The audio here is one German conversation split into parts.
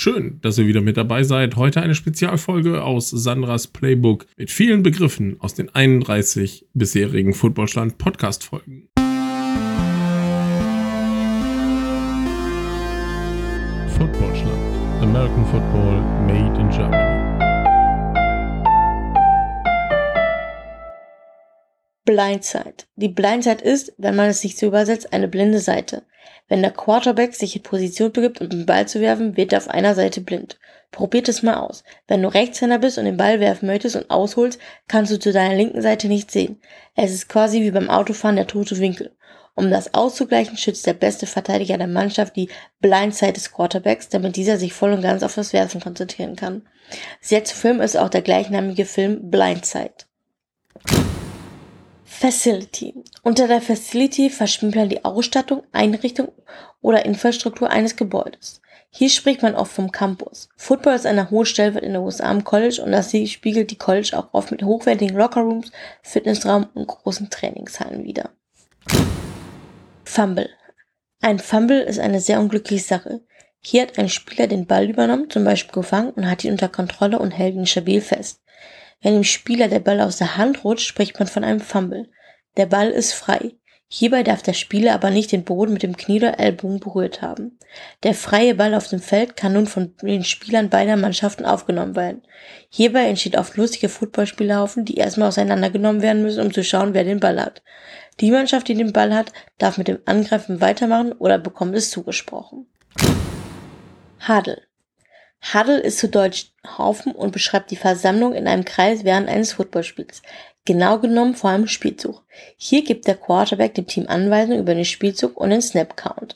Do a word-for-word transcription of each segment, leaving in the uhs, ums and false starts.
Schön, dass ihr wieder mit dabei seid. Heute eine Spezialfolge aus Sandras Playbook mit vielen Begriffen aus den einunddreißig bisherigen Footballstand Podcast-Folgen. Footballstand. American Football made in Germany. Blindside. Die Blindside ist, wenn man es nicht so übersetzt, eine blinde Seite. Wenn der Quarterback sich in Position begibt, um den Ball zu werfen, wird er auf einer Seite blind. Probiert es mal aus. Wenn du Rechtshänder bist und den Ball werfen möchtest und ausholst, kannst du zu deiner linken Seite nicht sehen. Es ist quasi wie beim Autofahren der tote Winkel. Um das auszugleichen, schützt der beste Verteidiger der Mannschaft die Blindside des Quarterbacks, damit dieser sich voll und ganz auf das Werfen konzentrieren kann. Sehr zu Film ist auch der gleichnamige Film Blindside. Facility. Unter der Facility versteht man die Ausstattung, Einrichtung oder Infrastruktur eines Gebäudes. Hier spricht man oft vom Campus. Football ist eine hohe Stellenwert in den U S A im College und das spiegelt die College auch oft mit hochwertigen Lockerrooms, Fitnessraum und großen Trainingshallen wider. Fumble. Ein Fumble ist eine sehr unglückliche Sache. Hier hat ein Spieler den Ball übernommen, zum Beispiel gefangen und hat ihn unter Kontrolle und hält ihn stabil fest. Wenn dem Spieler der Ball aus der Hand rutscht, spricht man von einem Fumble. Der Ball ist frei. Hierbei darf der Spieler aber nicht den Boden mit dem Knie oder Ellbogen berührt haben. Der freie Ball auf dem Feld kann nun von den Spielern beider Mannschaften aufgenommen werden. Hierbei entsteht oft lustige Footballspielerhaufen, die erstmal auseinandergenommen werden müssen, um zu schauen, wer den Ball hat. Die Mannschaft, die den Ball hat, darf mit dem Angreifen weitermachen oder bekommt es zugesprochen. Huddle. Huddle ist zu Deutsch Haufen und beschreibt die Versammlung in einem Kreis während eines Footballspiels. Genau genommen vor einem Spielzug. Hier gibt der Quarterback dem Team Anweisungen über den Spielzug und den Snap-Count.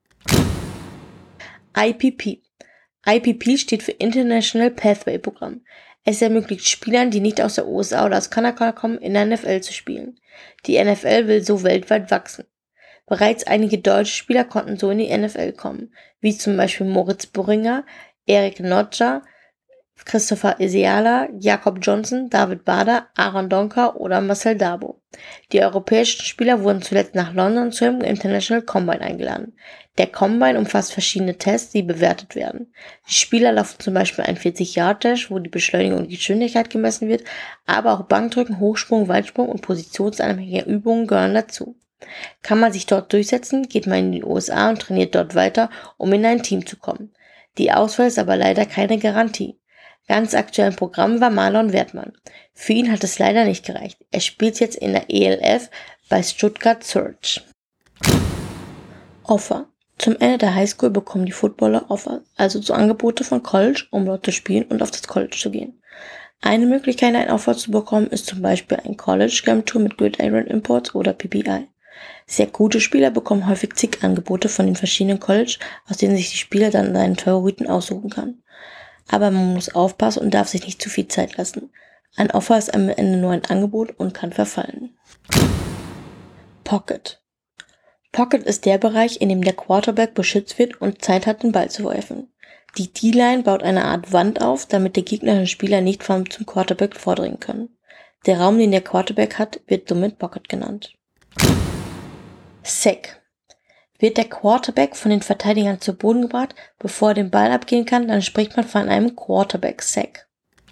I P P. I P P steht für International Pathway Programm. Es ermöglicht Spielern, die nicht aus der U S A oder aus Kanada kommen, in der N F L zu spielen. Die N F L will so weltweit wachsen. Bereits einige deutsche Spieler konnten so in die N F L kommen, wie zum Beispiel Moritz Burringer, Erik Notcher, Christopher Ezeala, Jakob Johnson, David Bader, Aaron Donker oder Marcel Dabo. Die europäischen Spieler wurden zuletzt nach London zum International Combine eingeladen. Der Combine umfasst verschiedene Tests, die bewertet werden. Die Spieler laufen zum Beispiel einen vierzig-Yard-Dash, wo die Beschleunigung und Geschwindigkeit gemessen wird, aber auch Bankdrücken, Hochsprung, Weitsprung und positionsanabhängige Übungen gehören dazu. Kann man sich dort durchsetzen, geht man in die U S A und trainiert dort weiter, um in ein Team zu kommen. Die Auswahl ist aber leider keine Garantie. Ganz aktuell im Programm war Marlon Wertmann. Für ihn hat es leider nicht gereicht. Er spielt jetzt in der E L F bei Stuttgart Surge. Offer. Zum Ende der Highschool bekommen die Footballer Offer, also so Angebote von College, um dort zu spielen und auf das College zu gehen. Eine Möglichkeit, ein Offer zu bekommen, ist zum Beispiel ein College Scam Tour mit Gridiron Imports oder P P I. Sehr gute Spieler bekommen häufig zig Angebote von den verschiedenen College, aus denen sich die Spieler dann seinen Favoriten aussuchen kann. Aber man muss aufpassen und darf sich nicht zu viel Zeit lassen. Ein Offer ist am Ende nur ein Angebot und kann verfallen. Pocket. Pocket ist der Bereich, in dem der Quarterback beschützt wird und Zeit hat, den Ball zu werfen. Die D-Line baut eine Art Wand auf, damit der gegnerische Spieler nicht vom zum Quarterback vordringen können. Der Raum, den der Quarterback hat, wird somit Pocket genannt. Sack. Wird der Quarterback von den Verteidigern zu Boden gebracht, bevor er den Ball abgehen kann, dann spricht man von einem Quarterback-Sack.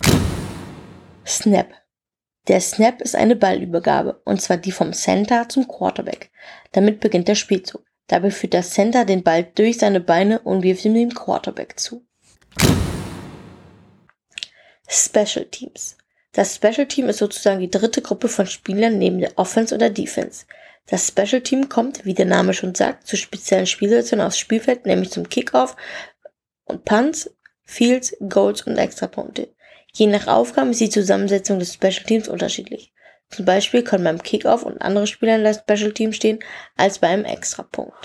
Snap. Der Snap ist eine Ballübergabe, und zwar die vom Center zum Quarterback. Damit beginnt der Spielzug. Dabei führt der Center den Ball durch seine Beine und wirft ihn dem Quarterback zu. Special Teams. Das Special Team ist sozusagen die dritte Gruppe von Spielern neben der Offense oder Defense. Das Special Team kommt, wie der Name schon sagt, zu speziellen Spielsituationen aufs Spielfeld, nämlich zum Kickoff und Punts, Fields, Goals und Extrapunkte. Je nach Aufgabe ist die Zusammensetzung des Special Teams unterschiedlich. Zum Beispiel können beim Kickoff und andere Spieler in das Special Team stehen, als bei einem Extrapunkt.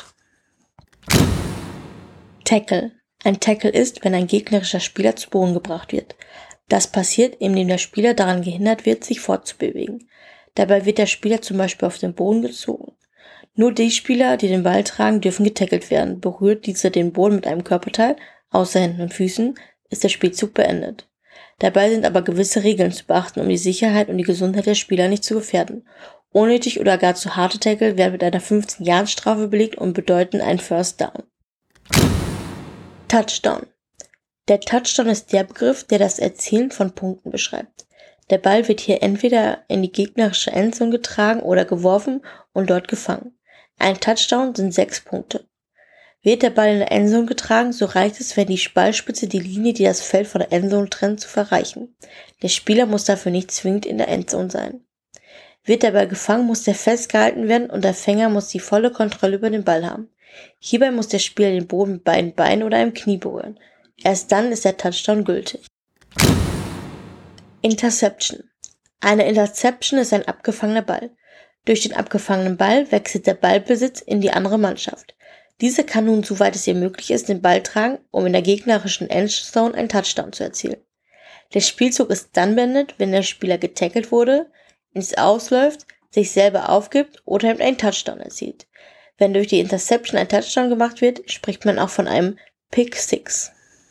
Tackle. Ein Tackle ist, wenn ein gegnerischer Spieler zu Boden gebracht wird. Das passiert, indem der Spieler daran gehindert wird, sich fortzubewegen. Dabei wird der Spieler zum Beispiel auf den Boden gezogen. Nur die Spieler, die den Ball tragen, dürfen getackelt werden. Berührt dieser den Boden mit einem Körperteil, außer Händen und Füßen, ist der Spielzug beendet. Dabei sind aber gewisse Regeln zu beachten, um die Sicherheit und die Gesundheit der Spieler nicht zu gefährden. Unnötig oder gar zu harte Tackle werden mit einer fünfzehn-Yard-Strafe belegt und bedeuten einen First Down. Touchdown. Der Touchdown ist der Begriff, der das Erzielen von Punkten beschreibt. Der Ball wird hier entweder in die gegnerische Endzone getragen oder geworfen und dort gefangen. Ein Touchdown sind sechs Punkte. Wird der Ball in der Endzone getragen, so reicht es, wenn die Ballspitze die Linie, die das Feld von der Endzone trennt, zu erreichen. Der Spieler muss dafür nicht zwingend in der Endzone sein. Wird der Ball gefangen, muss der festgehalten werden und der Fänger muss die volle Kontrolle über den Ball haben. Hierbei muss der Spieler den Boden mit beiden Beinen oder einem Knie berühren. Erst dann ist der Touchdown gültig. Interception. Eine Interception ist ein abgefangener Ball. Durch den abgefangenen Ball wechselt der Ballbesitz in die andere Mannschaft. Diese kann nun, soweit es ihr möglich ist, den Ball tragen, um in der gegnerischen Endzone einen Touchdown zu erzielen. Der Spielzug ist dann beendet, wenn der Spieler getackelt wurde, ins Ausläuft, sich selber aufgibt oder einen Touchdown erzielt. Wenn durch die Interception ein Touchdown gemacht wird, spricht man auch von einem Pick Six.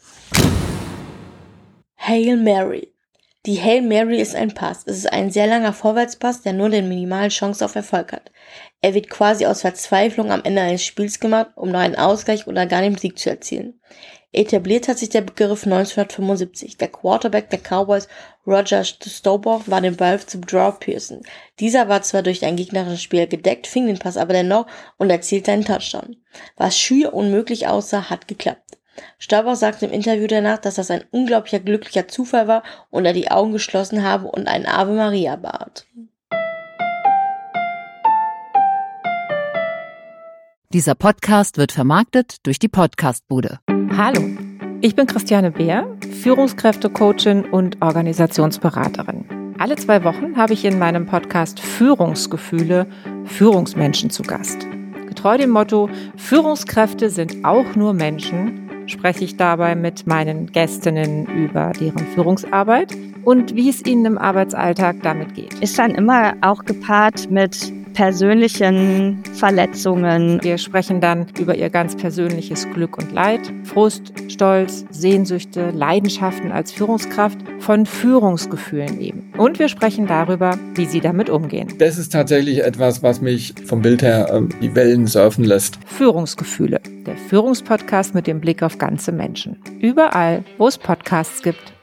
Hail Mary. Die Hail Mary ist ein Pass. Es ist ein sehr langer Vorwärtspass, der nur eine minimale Chance auf Erfolg hat. Er wird quasi aus Verzweiflung am Ende eines Spiels gemacht, um noch einen Ausgleich oder gar den Sieg zu erzielen. Etabliert hat sich der Begriff neunzehnhundertfünfundsiebzig. Der Quarterback der Cowboys, Roger Staubach, war den Ball zum Drew Pearson. Dieser war zwar durch einen gegnerischen Spieler gedeckt, fing den Pass aber dennoch und erzielte einen Touchdown. Was schier unmöglich aussah, hat geklappt. Staubach sagte im Interview danach, dass das ein unglaublicher glücklicher Zufall war und er die Augen geschlossen habe und ein Ave Maria bat. Dieser Podcast wird vermarktet durch die Podcastbude. Hallo, ich bin Christiane Beer, Führungskräftecoachin und Organisationsberaterin. Alle zwei Wochen habe ich in meinem Podcast Führungsgefühle Führungsmenschen zu Gast. Getreu dem Motto, Führungskräfte sind auch nur Menschen, spreche ich dabei mit meinen Gästinnen über deren Führungsarbeit und wie es ihnen im Arbeitsalltag damit geht. Ist dann immer auch gepaart mit persönlichen Verletzungen. Wir sprechen dann über ihr ganz persönliches Glück und Leid, Frust, Stolz, Sehnsüchte, Leidenschaften als Führungskraft, von Führungsgefühlen eben. Und wir sprechen darüber, wie sie damit umgehen. Das ist tatsächlich etwas, was mich vom Bild her äh, die Wellen surfen lässt. Führungsgefühle, der Führungspodcast mit dem Blick auf ganze Menschen. Überall, wo es Podcasts gibt.